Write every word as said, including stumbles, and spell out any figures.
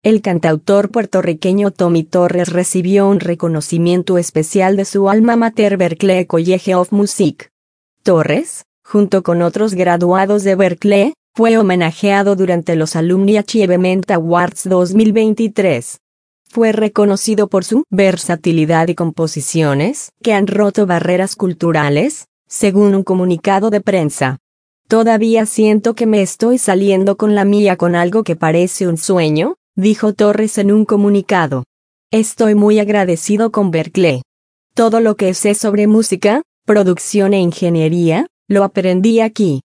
El cantautor puertorriqueño Tommy Torres recibió un reconocimiento especial de su alma mater Berklee College of Music. Torres, junto con otros graduados de Berklee, fue homenajeado durante los Alumni Achievement Awards dos mil veintitrés. Fue reconocido por su versatilidad y composiciones que han roto barreras culturales, según un comunicado de prensa. Todavía siento que me estoy saliendo con la mía con algo que parece un sueño, dijo Torres en un comunicado. Estoy muy agradecido con Berklee. Todo lo que sé sobre música, producción e ingeniería, lo aprendí aquí.